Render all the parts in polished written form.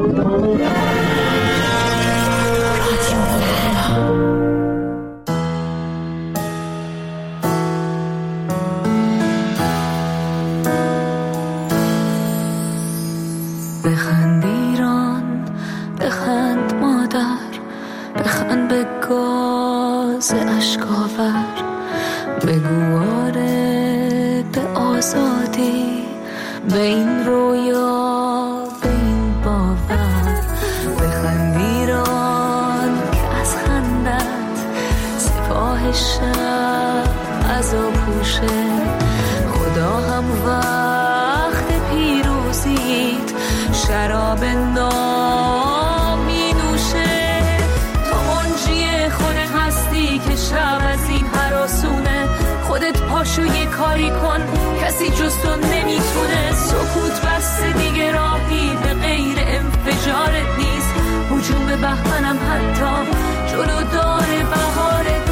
بخند ایران، بخند مادر، بخند به گاز اشکاور، بگو آره به آزادی، به این رویا، به این باور. بخند ایران که از خندت سپاه شب عزا پوشه، خدا هم وقت پیروزیت شراب نام می نوشه. تو منجی خودت هستی که شب از این هراسونه، خودت پاشو یه کاری کن کسی جز تو نمیتونه. سکوت بسته دیگه راهی به غیر انفجارت نیست، هجوم به بهمنم حتی جلو داره بهارت.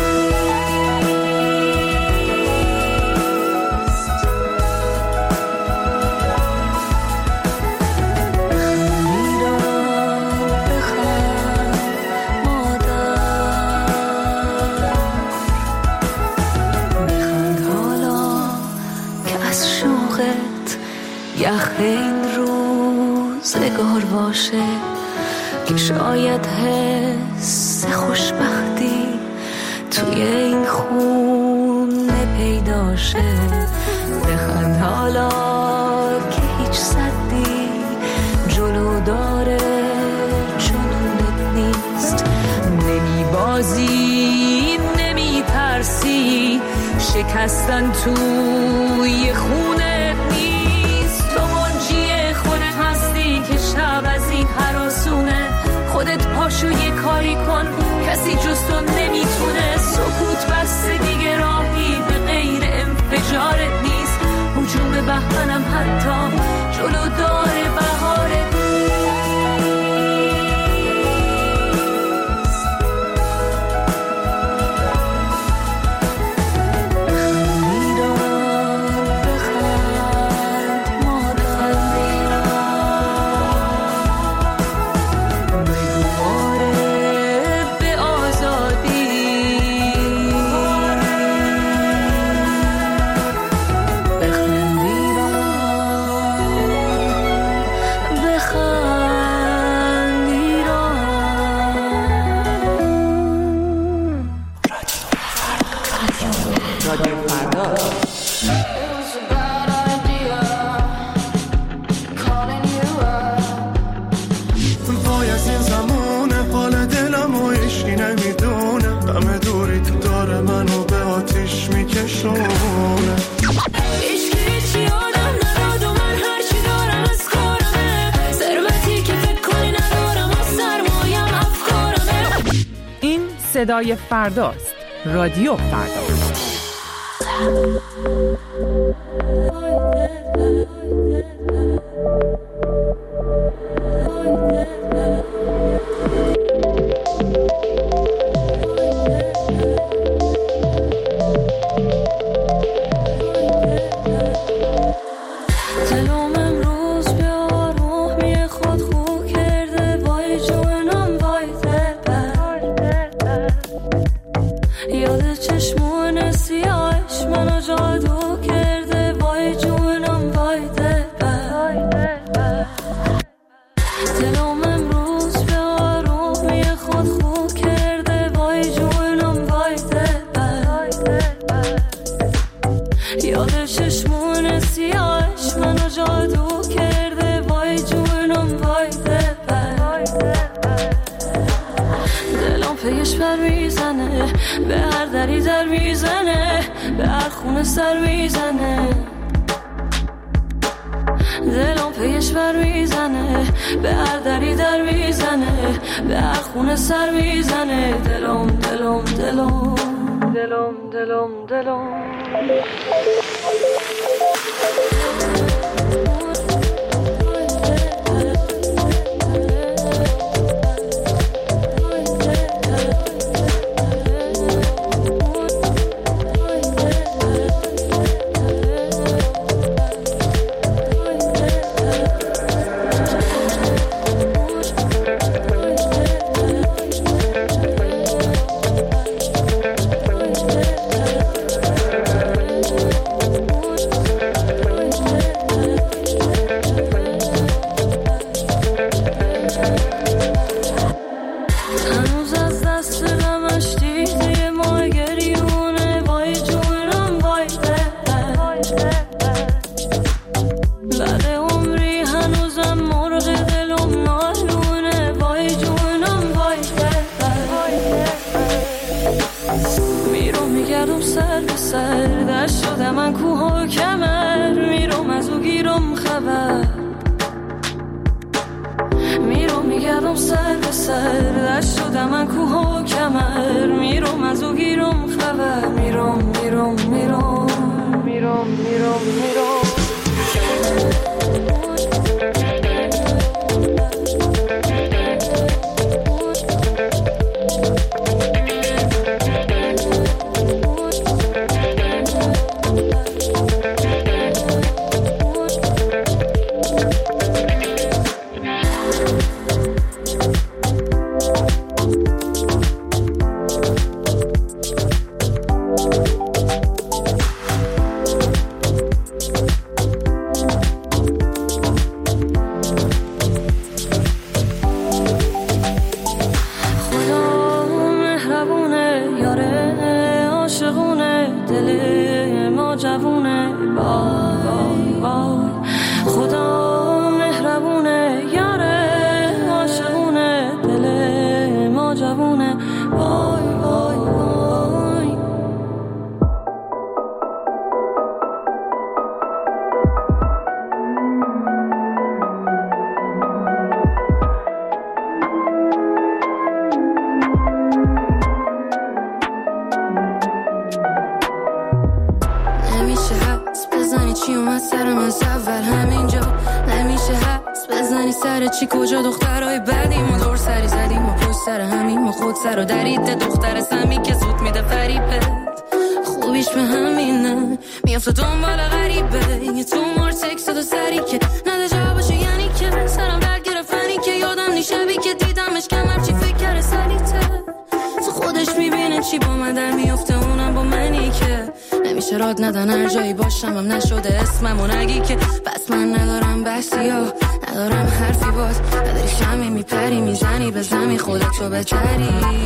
یخ این روزگار باشه که شاید حس خوشبختی توی این خونه پیدا شه. بخند حالا که هیچ صدی جلو داره جنونت نیست، نمی بازی نمی ترسی، شکستن توی خونه نیست. تو منجی خودت هستی که شب از این هراسونه، خودت پاشو یه کاری کن کسی جز تو نمیتونه. سکوت بسته دیگه راهی به غیر انفجارت نیست، هجوم به بهمنم حتی جلو داره بهارت. صدای فرداست. رادیو فردا. به هر دری در میزنه، به هر خونه سر میزنه، دلم پیش بر میزنه، به هر دری در میزنه، به هر خونه سر میزنه، دلم دلم دلم دلم دلم دلم. من کوه و کمر، میرم از او گیرم خبر، میرم میگردم سر به سر، دشت شدم من کوه و کمر، میرم از او گیرم خبر، میرم میرم میرم میرم میرم میرم. چی کجا دخترای بعدیم و دور سری زدیم و پشت سر همین و خود سر و درید دختر سمی که زود میده فریبت خوبیش به همینه میافته دنبال غریبه یه تو مار تکست و سری که نده جوابشو یعنی که سرم درد گرفتنی که یادم نیشبی که دیدمش کمر چی فکر کرده سلیته تو خودش میبینه چی با من در میافته اونم با منی که نمیشه راد ندن هر جایی باشم هم نشده اسمم و نگی که بس من ندارم بحثی ها ندارم حرفی باز نداری شمی میپری میزنی به زمی خودتو بهتری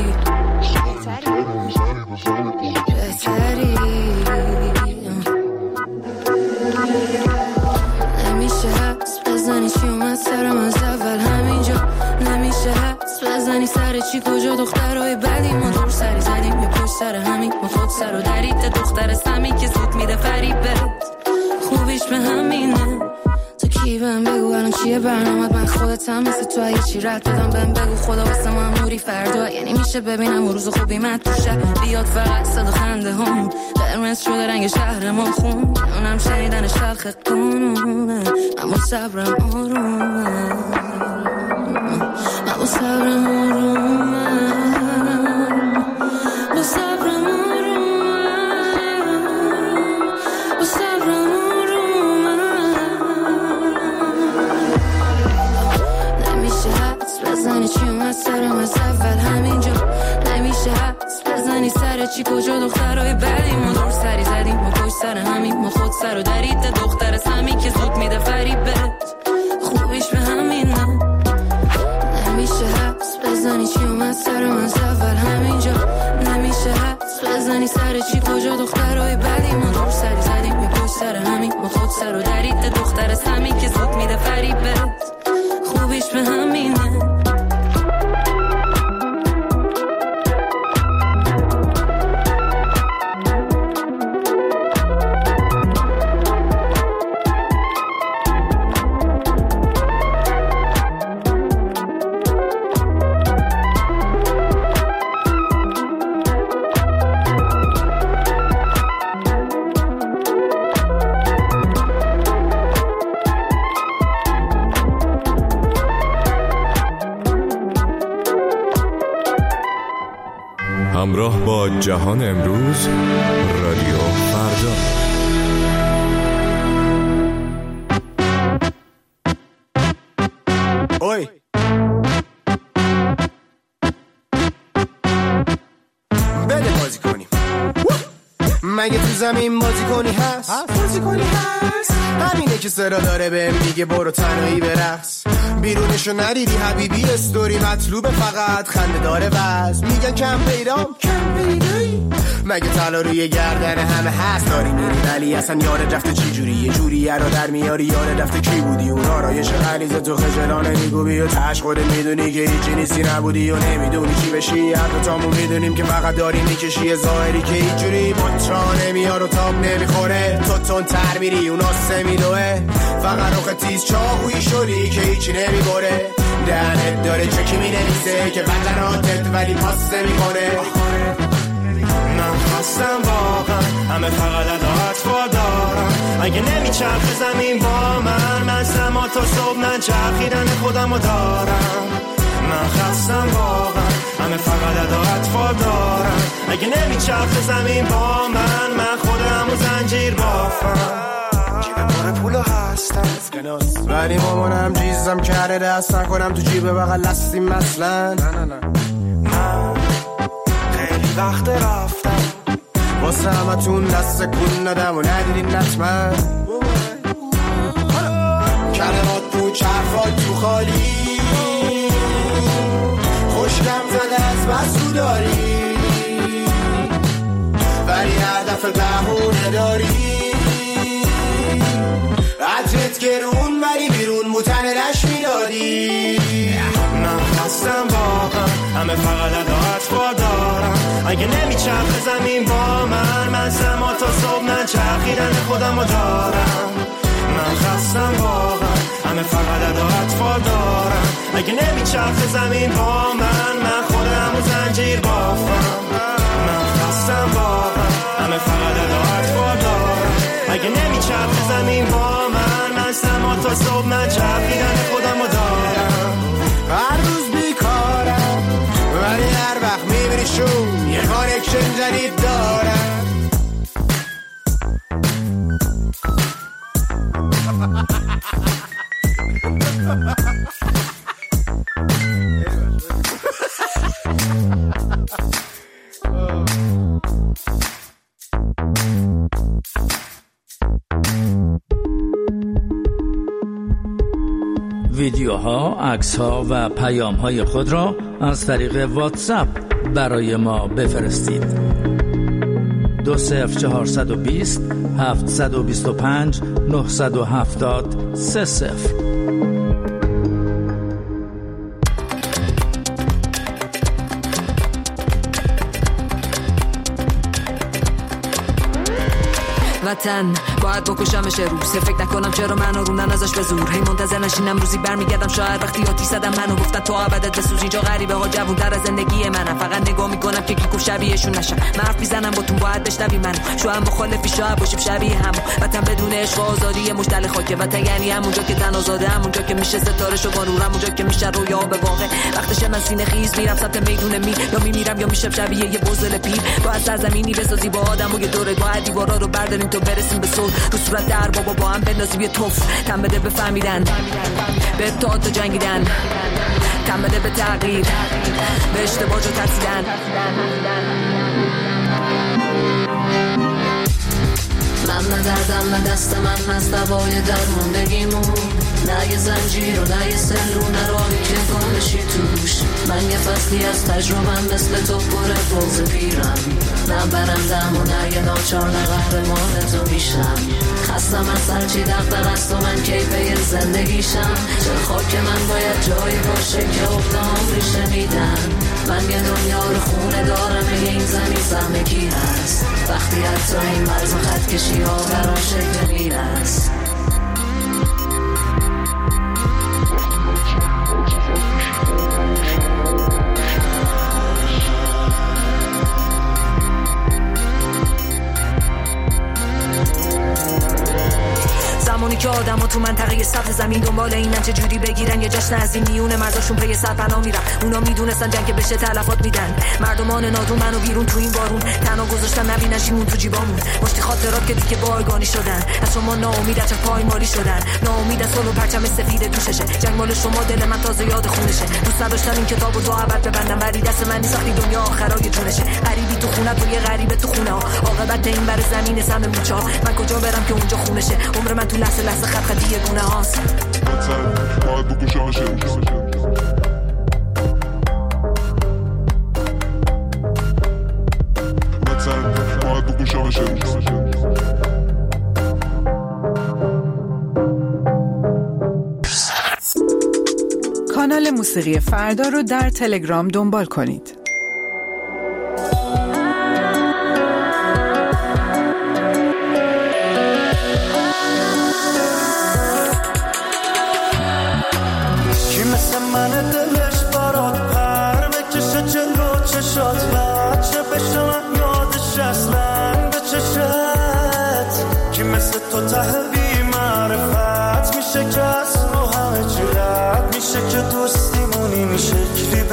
نمیشه حس بزنی چی اومد سرم از اول همینجا نمیشه حس بزنی سر چی کجا دخترهای بعدی ما دور سری زدیم یا پشت سر همین ما خود سر و درید دختر سمی که زود میده فریبت خوبیش به همینه تو کی بهم بگو الان چیه برنامت من خودتم مثل تو اگه چی رد بدم بهم بگو خدا واسه ما نوری فردا یعنی میشه ببینم روز خوبی من تو شهر بیاد فقط صدا خنده هم قرمز شده رنگ شهر ما خون اونم شنیدنش تلخ قانونه اما صبرم آرومه اما صبرم آرومه با صبرم آرومه با صبرم آرومه نمیشه حدس بزنی چی اومد سرم از اول همینجا نمیشه حدس بزنی سر چی کجا دخترهای بعدی ما دور سری زدیم ما پشت سر همین ما خود سر و درید دختر سمی که زود میده فریبت خوبیش به همینه نمیشه حدس بزنی چی اومد سرم از اول همینجا نمیشه حدس بزنی سر چی کجا دخترهای بعدی ما دور سری زدیم یا پشت سر همین ما خود سر و درید دختر سمی که زود میده فریبت خوبیش به همینه همراه با جهان امروز رادیو فردا. اوی بده بازی کنیم مگه تو زمین بازی کنی هست بازی کنی هست همینه که صدا داره بهم میگه برو تنهایی برقص بیرونشو ندیدی حبیبی استوری مطلوبه فقط خنده داره بس میگن کم پیدام کم پیدایی مگه طلا روی گردن همه هست داری میری ولی اصلا یاد رفته چی جوری یه جوری رو در میاری یاد رفته کی بودی اون آرایش غلیظ تو خجلانه میگو بیا تاش خودت میدونی که هیچی نیستی نبودی و نمیدونی چی بشی هر دو تامون میدونیم که فقط داری میکشی ظاهری که هیچ جوری مچا ها نمیار و تاب نمیخوره، تو تون تر میری اون آسه میدوه، فقط روخ تیز چاقویی شدی که هیچی نمیبره، دهنت داره چکی مینویسه که بدناتت ولی پاس نمیکنه. من خواستم واقعا همه فقط ادات وادارم، اگه نمیچرخه زمین با من سما تا صبح نچرخیدن خودمو دارم. من خواستم واقعا همه فقط ادات وادارم، اگه نمیچرخه زمین با من خودمو زنجیر بافم. جیب پر پولو هستم ولی مامانم جیزم کرده دست نکنم تو جیب بغل لستیم مثلا. نه من خیلی وقت رفتم واسه همتون دست کن ندم و ندیدین نتمن، کلمات پوچ حرفات تو خالی، خوشگم زده از بسو داری ولی هدف بهونه داری، عطرت گرون ولی بیرون موتن نش میدادی. من خواستم واقعا همه فقط ادات وادارم، اگه نمیچرخه زمین با من سما تا صبح نچرخیدن خودمو دارم. من خواستم واقعا همه فقط ادات وادارم، اگه نمیچرخه زمین با من خودمو زنجیر بافم. من خواستم واقعا همه فقط ادات وادارم، اگه نمیچرخه زمین با من سما تا صبح نچرخیدن خودمو دارم. هر روز بیکارم ولی هر وقت میبینی شون یه کانکشن جدید دارم. ویدیوها، عکس‌ها و پیام‌های خود را از طریق واتساپ برای ما بفرستید. 20420 725 970 30. وطن باید بکشمش روز، فکر نکنم چرا منو رونن ازش به زور، هی منتظر نشینم روزی برمیگردم شاید وقتی آتیش زدم منو گفتن تو ابدت بسوز، اینجا غریبه ها جوون در از زندگی منم، فقط نگاه میکنم که کی گفت شبیهشون نشم، من حرف میزنم با تو باید بشنوی منو، شاید مخالفی شاید باشیم شبیه هم، وطن بدون عشق و آزادی مشتل خاکه، وطن یعنی همونجا که تن آزاده، همونجا که میشه ستاره شو با نور، همونجا که میشه رویا به واقع، وقتشه من سینه خیز میرم سمت میدون یا میمیرم یا میشم شبیه یه بزل پیر، باید سرزمینی بسازی با آدم و یه دوره، باید دیوارا رو برداریم تو برسیم به صلح، رو صورت در بابا با هم بندازیم یه توف، تن بده به فهمیدن، به ابتعاد و جنگیدن، تن بده به تغییر، به اشتباه جو ترسیدن. من نه دردم نه دست من از دوای درماندگیمون، نه یه زنجیر و نه یه سلو، نه راهی که گمشی توش، من یه فصلی از تجربم مثل تو پر بغض پیرم، نه برندم و نه یه ناچار، نه قهرمان تو میشم، خستم از هرچی دغدغه است و من کیفه زندگیشم، چه خاک من باید جایی باشه که افتام ریشه میدن، من یه دنیا رو خونه دارم، این زمین سهم کی هست، وقتی حتی این مرز و خط کشی ها برام شکل میرست. زمانی که آدما تو منطقه سبز زمین دنبال اینن چه جوری بگیرن یه جشن از این میونه، مرداشون پی سرپناه میرن، اونا میدونستن جنگ بشه تلفات میدن، مردمان نادون منو بیرون تو این بارون، تنها گذاشتن نبینشیمون تو جیبامون، مشتی خاطرات که دیگه بایگانی شدن، از شما ناامید از چه پایمالی شدن، ناامید از صلح و پرچم سفید دوششه، جنگ مال شما دل من تازه یاد خونشه، دوست نداشتم این کتابو تو ابد ببندم ولی دست من نیست وقتی دنیا آخرای جونشه، غریبی تو خونه تو یه غریبه تو خونه ها، عاقبت این بر زمین سم موچا، من کجا برم که اونجا خونشه، عمر من تو لحظه خط خطی یه گونه هاست، باید بکشمش باید بکشمش. کانال موسیقی فردا رو در تلگرام دنبال کنید.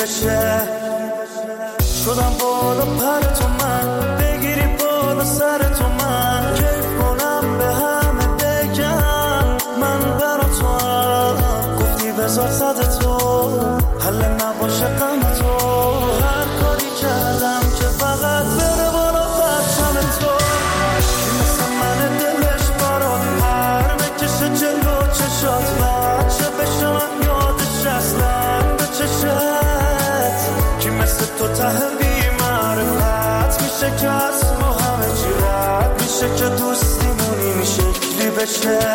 بشه. شدم بالا پر تو من، بگیری بالا سر تو من، کیف کنم به همه بگم من برا تو هم. گفتی بذار صد تو حل نباشه غم تو، هر کاری کردم که فقط بره بالا پرچم تو. کی مثل من دلش برات پر بکشه جلو چشات، بچه بشه من یادش اصلا به چشت. کی مثل تو ته بی معرفت میشه که از ما همه چی رد میشه، که دوستیمون این شکلی بشه.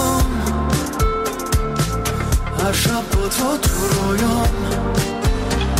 هر شب با تو رویام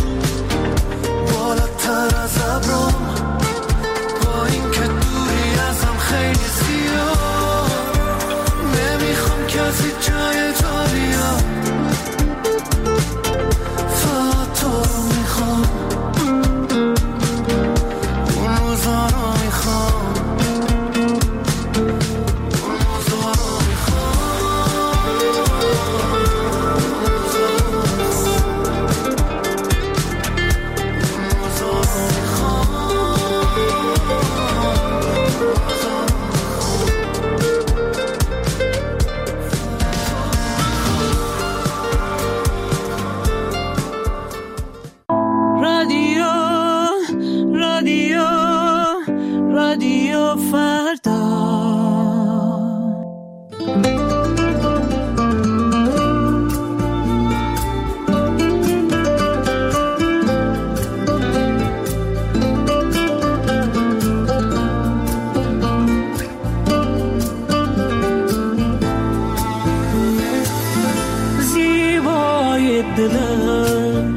شدم،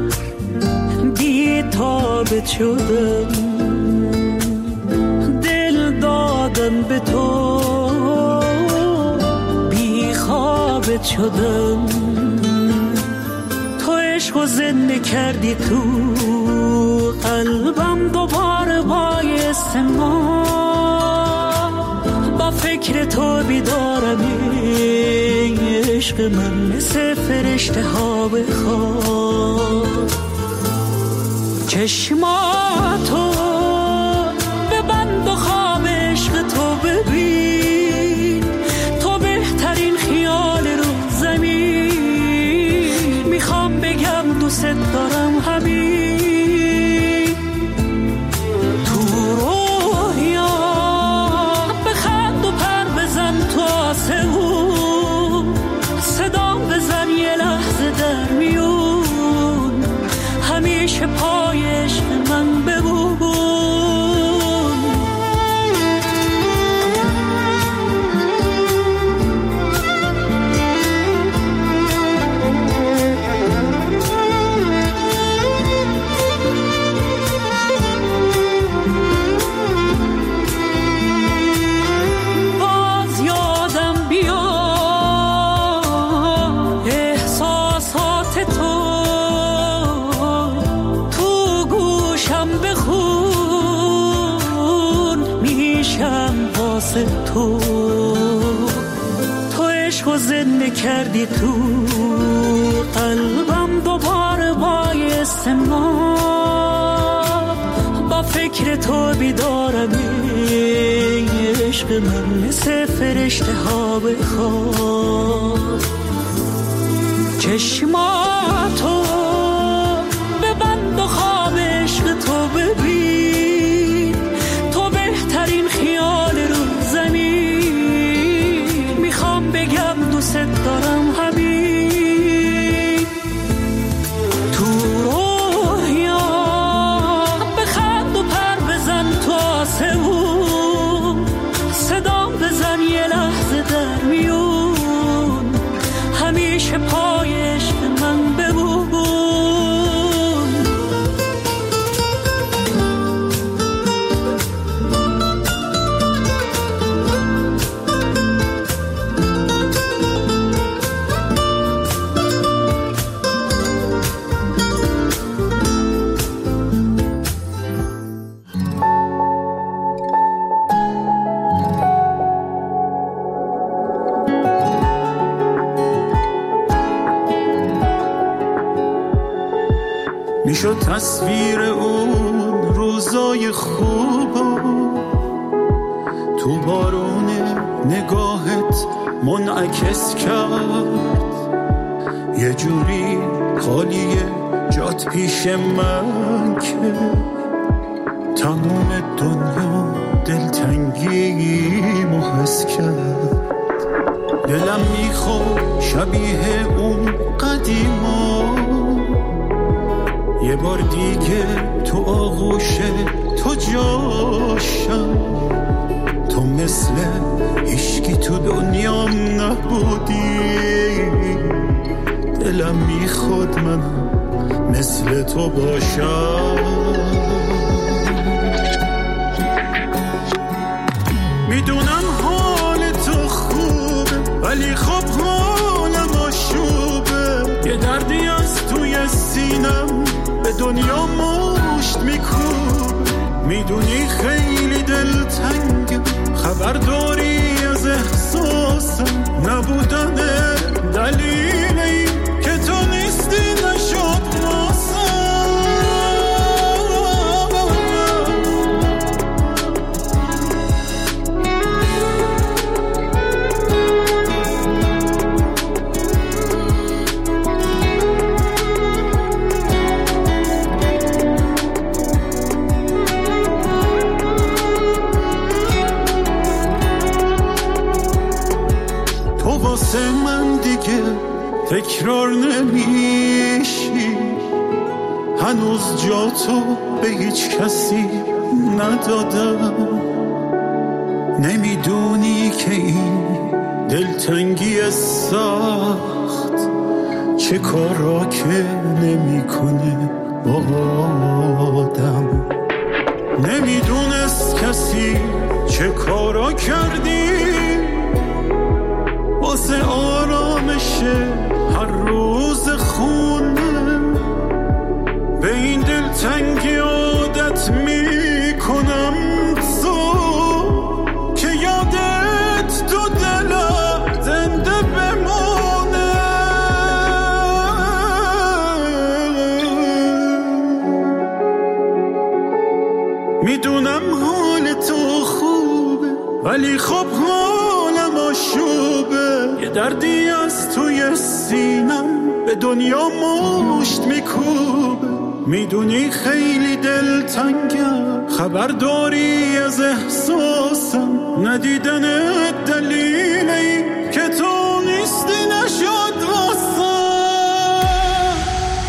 بی تابت شدم، دل دادم به تو، بی خوابت شدم. تو عشقو زنده کردی تو قلبم، دوباره باعث ما با فکر تو بیدارم. عشق من مثل فرشته ها بخواب، چشماتو ببند و خواب عشق تو ببین. تو بهترین خیال رو زمین، میخوام بگم دوست دارم همین. تو رویا بخند و پر بزن تو آسمون، صدام بزن یه لحظه در میون، همیشه پای عشق من بمون. باز یادم بیا احساسات تو، تو گوشم بخون، میشم واسه تو. تو عشقو زنده کردی تو قلبم، دوباره باعث ما با فکر تو بیدارم. عشق من مثل فرشته ها بخواب، چشماتو ببند و خواب عشق تو ببین. تو بهترین خیال رو زمین، میخوام بگم دوست دارم همین. تو رویا بخند و پر بزن تو آسمون، صدام بزن یه لحظه در میون، همیشه پای عشق من بمون. میشد تصویر اون روزای خوبو تو بارون نگاهت منعکس کرد، یه جوری خالیه جات پیش من که تمام دنیا دلتنگی محس کرد. دلم میخواد شبیه اون قدیما یه بار دیگه تو آغوش تو جاشم. تو مثل هیچکی تو دنیام نبودی، دلم میخواد من مثل تو باشم. میدونم حال تو خوبه ولی خب حالم آشوبه، یه دردی از توی سینم به دنیا مشت میکوب. میدونی خیلی دلتنگم، خبر داری از احساسم، نبودن دلیل این که تو نیستی نشد واسم. واسه من دیگه تکرار نمیشی، هنوز جاتو به هیچ کسی ندادم. نمیدونی که این دلتنگی سخت چه کارا که نمیکنه با آدم. نمیدونست کسی چه کارا کردی واسه آرامش هر روز خونه. به این دلتنگی عادت میکنم تو که یادت تو دلم زنده بمونه. میدونم حال تو خوبه ولی خب حالم آشوبه. یه دردی از توی سینم به دنیا مشت میکوبه. میدونی خیلی دلتنگم خبر داری از احساسم. ندیدنت دلیلی که تو نیستی نشد واسم.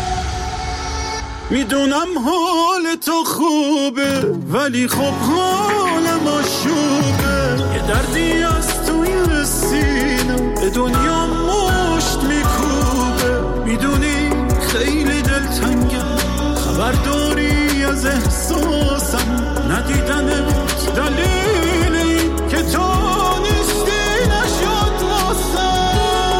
میدونم حال تو خوبه ولی خب حالم آشوبه. یه دردی از توی سینم به دنیا مشت میکوبه. میدونی خیلی دلتنگم خبر داری از احساسم. ندیدنت دلیلی که تو نیستی نشد واسم.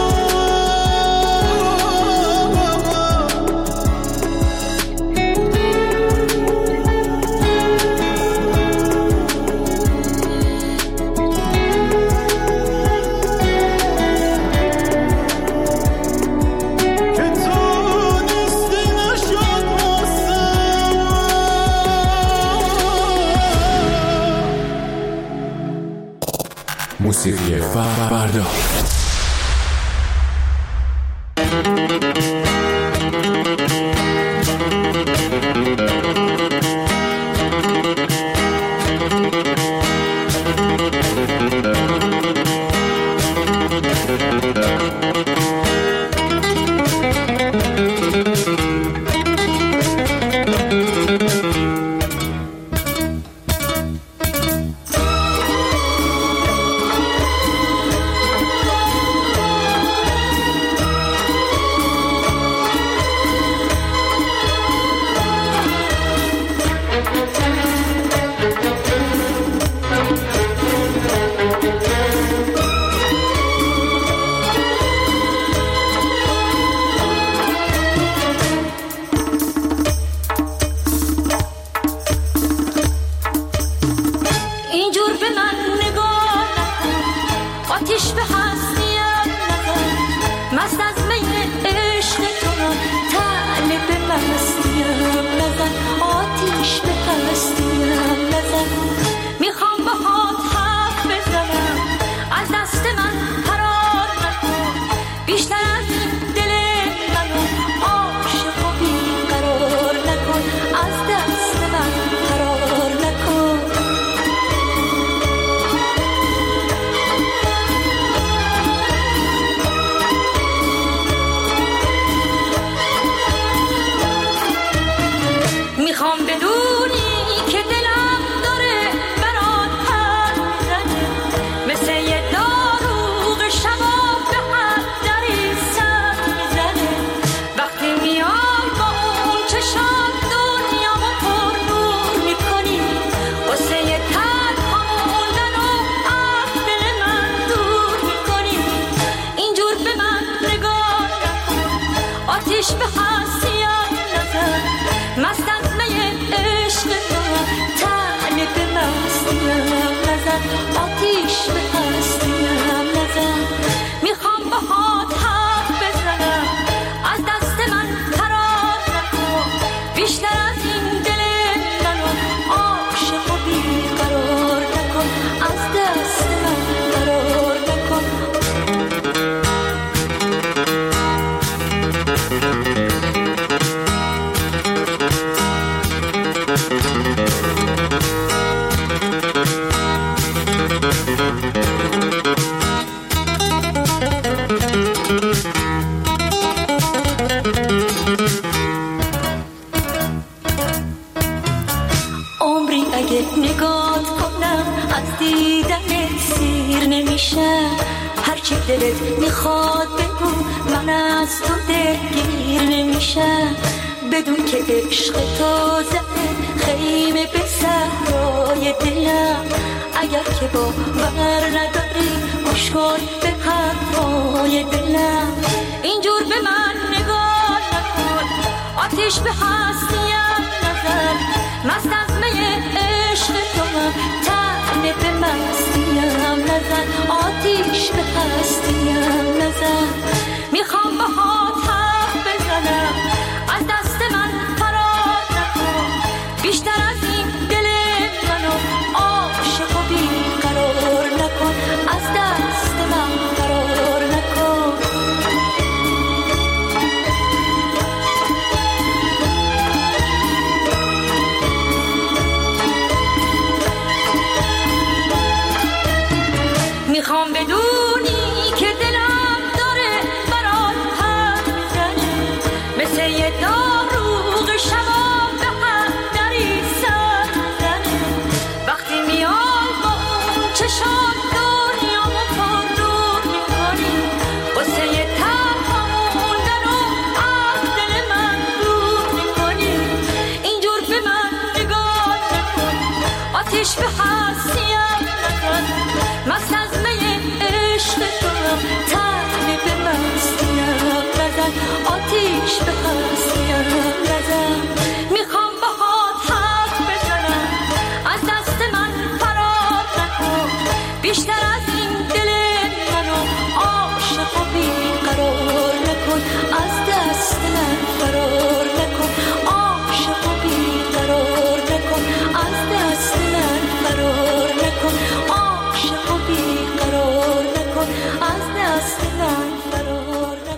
موسیقی فردا. نگات کنم از دیدن سیر نمیشه. هر هرچی دلت میخواد بگو، من از تو دلگیر نمیشم، بدون که عشق تو زده خیمه به صحرای دلم. اگر که باور نداری گوش کن به حرفای دلم. اینجور به من نگاه نکن، آتیش به هستیم نزن، مست از می عشق توام، طعنه به مستیم نزن، آتیش به هستیم نزن. میخوام باهات حرف بزنم، از دست من فرار نکن، بیشتر از این دل منو عاشق و بیقرار نکن، از دست من فرار نکن. میخوام بدونی که دلم داره برات حرف میزنه، مثل یه داروغ شباب به هم دری سر میزنه. وقتی میای با اون چشات دنیامو پر نور میکنی، واسه یه تنها موندن و از دل من دور میکنی. اینجور به من نگاه نکن، آتیش به هستیم نزن، مست از می عشق توام، طعنه به مستیم نزن، آتیش به هستیم نزن. میخوام باهات حرف بزنم، از دست من فرار نکن، بیشتر از این دل منو عاشق و بیقرار نکن، از دست من فرار نکن، عاشق و بیقرار نکن، از دست من فرار نکن، عاشق و بیقرار نکن، از دست من فرار نکن.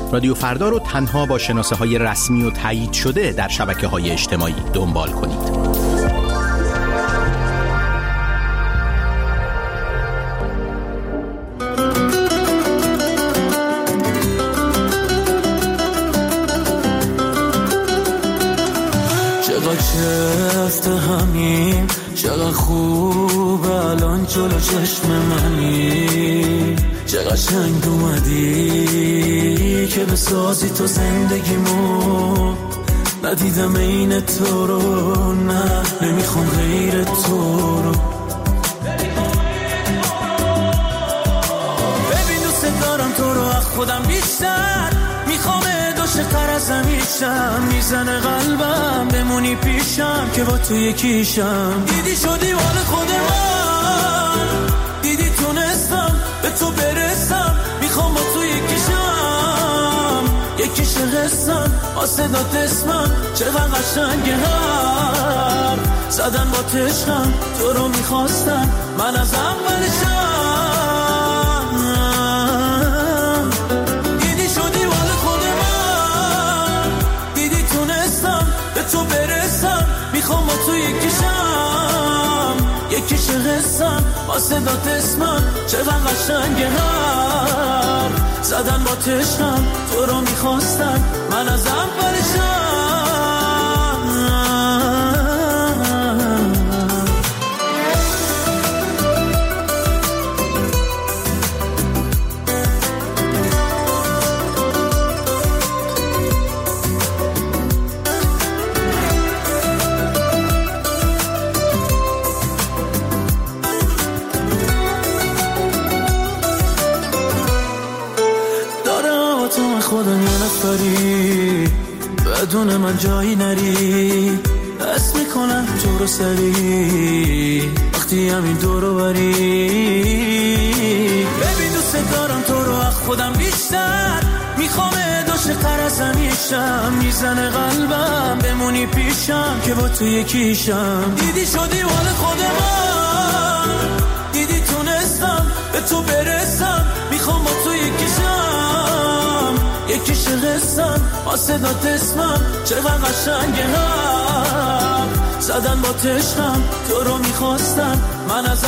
رادیو فردا رو تنها با شناسه‌های رسمی و تایید شده در شبکه‌های اجتماعی دنبال کنید. همین چقدر خوب الان جلو چشم منی، چقدر قشنگ اومدی که بسازی تو زندگیمو. ندیدم این تو رو، نه نمیخوام غیر تو رو. ببین دوست دارم تو رو از خودم بیشتر، میخوام عاشق‌تر از همیشم. میزنه قلبم بمونی پیشم که با تو یکیشم. دیدی شدی مال خود من، دیدی تونستم به تو برسم. میخوام با تو یکیشم، یکیش قسم واسه داد اسمم. چقدر قشنگه حرف زدن با تشکم. تو رو میخواستم من از اولشم. تو برسم، میخوام با تو یکیشم، یکیش قسم واسه داد اسمم. چقدر قشنگه حرف زدن با تشکم. تو رو میخواستم من از اولشم. بدون من جایی نری، حس میکنم تو رو سری وقتی همین دورو بری. ببین دوست دارم تو رو از خودم بیشتر، میخوام عاشق‌تر از همیشم. میزنه قلبم بمونی پیشم که با تو یکیشم. دیدی شدی مال خود من، دیدی تونستم به تو برسم. میخوام با تو یکیشم، یکیش قسم واسه داد اسمم. چقدر قشنگه حرف زدن با تشکم. تو رو میخواستم من از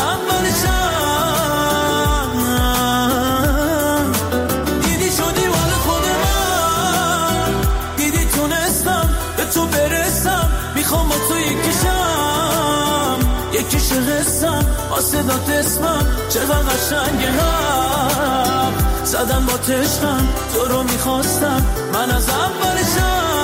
اولشم. دیدی شدی مال خود من، دیدی تونستم به تو برسم. میخوام با تو یکیشم، یکیش قسم واسه داد اسمم. چقدر قشنگه حرف زدن با تشکم. تو رو میخواستم من از اولشم.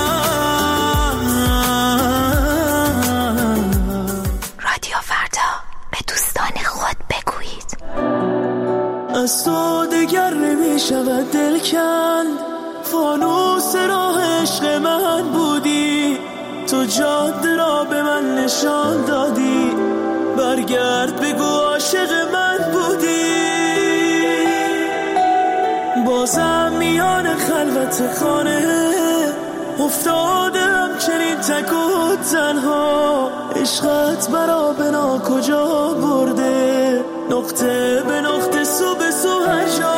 رادیو فردا، به دوستان خود بگویید. از تو دگر نمیشود دل کند، فانوس راه عشق من بودی. تو جاده را به من نشان دادی، برگرد بگو عاشق من بودی. بازم میان خلوت خانه افتادم چنین تک و تنها. عشقت برا بنا کجا برده، نقطه به نقطه سو به سو هجا.